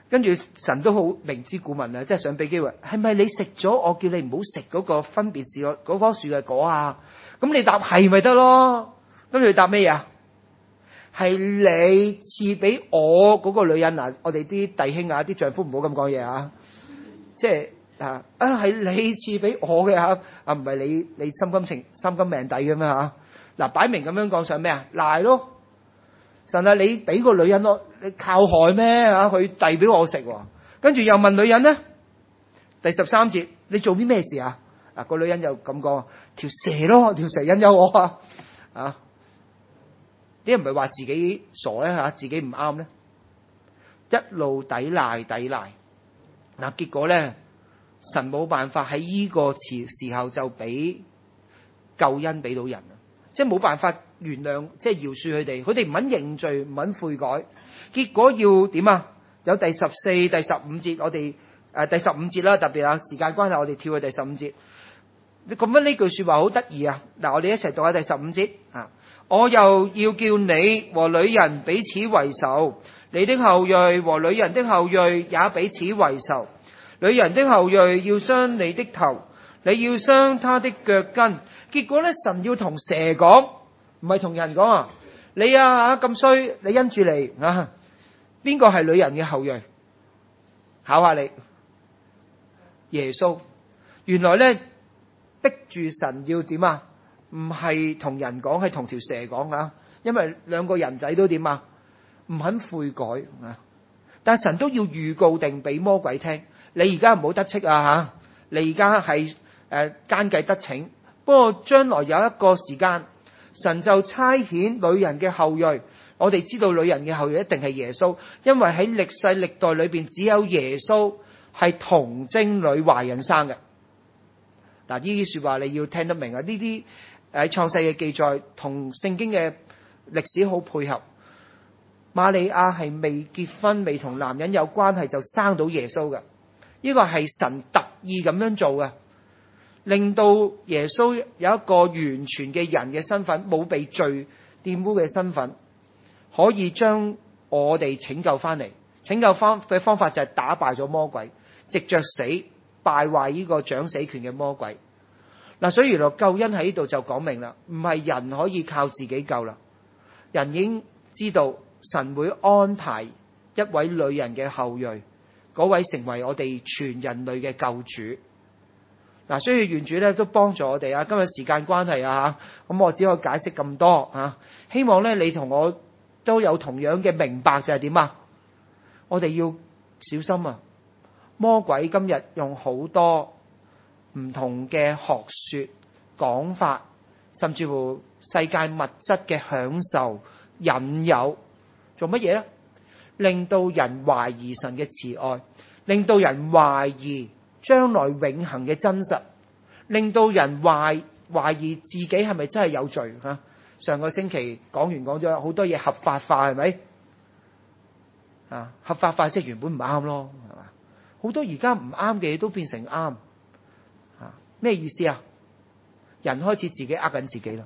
跟住神都好明知故問啊，即係想俾機會，係咪你食咗我叫你唔好食嗰個分別是嗰棵樹嘅果啊？咁你答係咪得咯？跟住你答咩啊？係你賜俾我嗰個女人嗱，我哋啲弟兄啊，啲丈夫唔好咁講嘢啊，即係係你賜俾我嘅嚇，唔係你心甘命抵嘅咩嚇？嗱，擺明咁樣講想咩啊？賴咯！神啊，你俾個女人咯，你靠害咩嚇？佢遞俾我食喎，跟住又問女人咧，第13節，你做啲咩事啊？個女人又咁講，條蛇咯，條蛇引誘我啊！啲人唔係話自己傻咧嚇，自己唔啱咧，一路抵賴，嗱，結果咧，神冇辦法喺呢個時候就俾救恩俾到人啊！即係冇辦法原諒，即係饒恕佢哋唔肯認罪，唔肯悔改，結果要點啊？有第14、第15節，我哋第15節啦，特別啊時間關係，我哋跳去第15節。你咁樣呢句説話好得意啊！嗱，我哋一齊讀下第15節啊！我又要叫你和女人彼此為仇，你的後裔和女人的後裔也彼此為仇。女人的後裔要傷你的頭，你要傷他的腳跟。結果咧，神要同蛇講，唔係同人講啊！你啊咁衰，你因住嚟啊，邊個係女人嘅後裔？考下你，耶穌。原來咧，逼住神要點啊？唔係同人講，係同條蛇講啊！因為兩個人仔都點啊？唔肯悔改啊！但係神都要預告定俾魔鬼聽，你而家唔好得戚啊吓！你而家係奸計得逞，不過將來有一個時間，神就差遣女人嘅後裔。我哋知道女人嘅後裔一定係耶穌，因為喺歷世歷代裏邊只有耶穌係童貞女懷孕生嘅。嗱，呢啲說話你要聽得明啊！呢啲喺創世嘅記載同聖經嘅歷史好配合。瑪利亞係未結婚，未同男人有關係就生到耶穌嘅，呢個係神特意咁樣做嘅，令到耶穌有一個完全嘅人嘅身份，冇被罪玷污嘅身份，可以將我哋拯救翻嚟。拯救翻嘅方法就係打敗咗魔鬼，藉着死敗壞呢個掌死權嘅魔鬼。嗱，所以原來救恩喺呢度就講明啦，唔係人可以靠自己救啦，人已經知道神會安排一位女人嘅後裔，嗰位成為我哋全人類嘅救主。嗱，所以願主咧都幫助我哋啊！今日時間關係啊，咁我只可以解釋咁多啊。希望咧你同我都有同樣嘅明白，就係點啊？我哋要小心啊！魔鬼今日用好多唔同嘅學說講法，甚至乎世界物質嘅享受引誘，做乜嘢咧？令到人懷疑神嘅慈愛，令到人懷疑將來永恆嘅真實，令到人懷疑自己係咪真係有罪吓？上個星期講咗好多嘢合法化，係咪啊？合法化即係原本唔啱咯，係嘛？好多而家唔啱嘅嘢都變成啱。咩意思啊？人開始自己呃緊自己啦，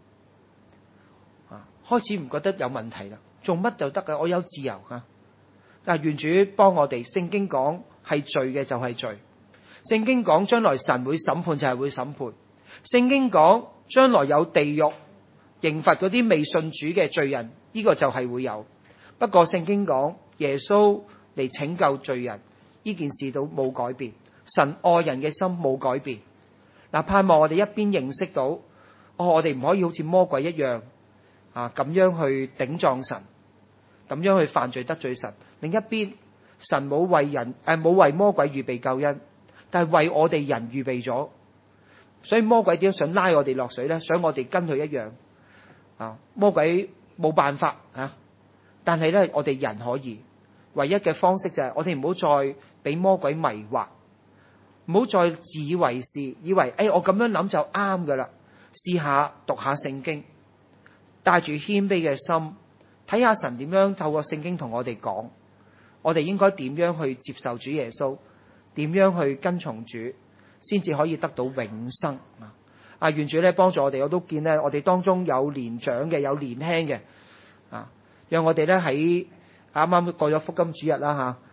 開始唔覺得有問題啦，做乜就得㗎，我有自由吓。但係願主幫我哋，聖經講係罪嘅就係罪，聖經講將來神會審判就係會審判，聖經講將來有地獄刑罰嗰啲未信主嘅罪人，呢個就係會有。不過聖經講耶穌嚟拯救罪人，呢件事都冇改變，神愛人嘅心冇改變。嗱，盼望我哋一邊認識到，我哋唔可以好似魔鬼一樣咁樣去頂撞神，咁樣去犯罪得罪神。另一邊，神冇為魔鬼預備救恩，但係為我哋人預備咗。所以魔鬼點樣想拉我哋落水呢？想我哋跟佢一樣魔鬼冇辦法但係呢，我哋人可以。唯一嘅方式就係我哋唔好再俾魔鬼迷惑。唔好再自以為是，以為我咁樣諗就啱噶啦。試下讀下聖經，帶住謙卑嘅心，睇下神點樣透過聖經同我哋講，我哋應該點樣去接受主耶穌，點樣去跟從主，先至可以得到永生。願主咧幫助我哋，我都見咧我哋當中有年長嘅，有年輕嘅，讓我哋咧喺啱啱過咗福音主日啦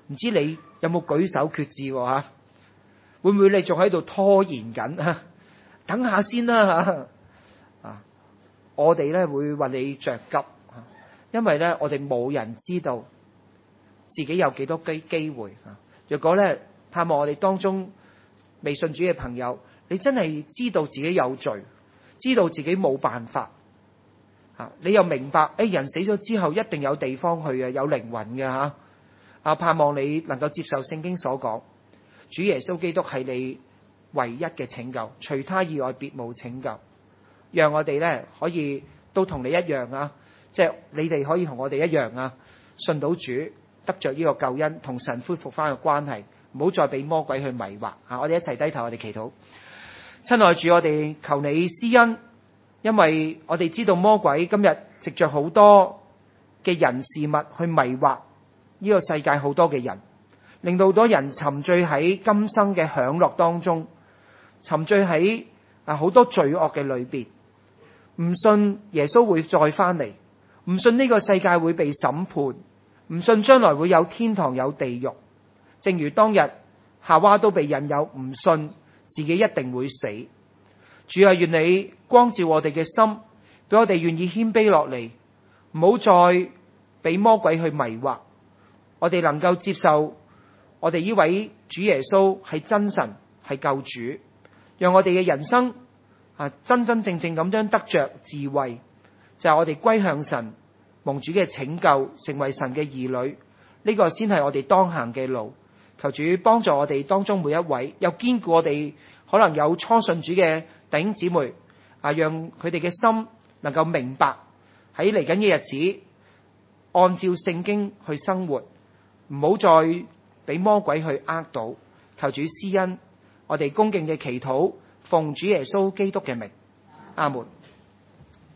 唔知你有冇舉手決志吓？會唔會你仲喺度拖延緊？等下先啦啊！我哋咧會為你着急，因為咧我哋冇人知道自己有幾多機會。若果咧盼望我哋當中未信主嘅朋友，你真係知道自己有罪，知道自己冇辦法，你又明白人死咗之後一定有地方去嘅，有靈魂嘅吓。盼望你能夠接受聖經所講，主耶穌基督係你唯一嘅拯救，除他以外別無拯救。讓我哋咧可以都同你一樣即係你哋可以同我哋一樣信到主，得着呢個救恩，同神恢復翻個關係，唔好再俾魔鬼去迷惑。我哋一齊低頭，我哋祈禱。親愛主，我哋求你施恩，因為我哋知道魔鬼今日藉着好多嘅人事物去迷惑呢個世界好多嘅人，令到好多人沉醉喺今生嘅享樂當中，沉醉喺好多罪惡嘅裏邊，唔信耶穌會再翻嚟，唔信呢個世界會被審判，唔信將來會有天堂有地獄。正如當日夏娃都被引誘，唔信自己一定會死。主啊，願你光照我哋嘅心，俾我哋願意謙卑落嚟，唔好再俾魔鬼去迷惑。我哋能夠接受我哋呢位主耶穌係真神，係救主，讓我哋嘅人生真真正正咁樣得着智慧，就係我哋歸向神，蒙主嘅拯救，成為神嘅兒女。呢個先係我哋當行嘅路。求主幫助我哋當中每一位，又堅固我哋可能有初信主嘅弟兄姊妹，讓佢哋嘅心能夠明白喺嚟緊嘅日子，按照聖經去生活，唔好再俾魔鬼去呃到。求主施恩，我哋恭敬嘅祈禱，奉主耶穌基督嘅名，阿門。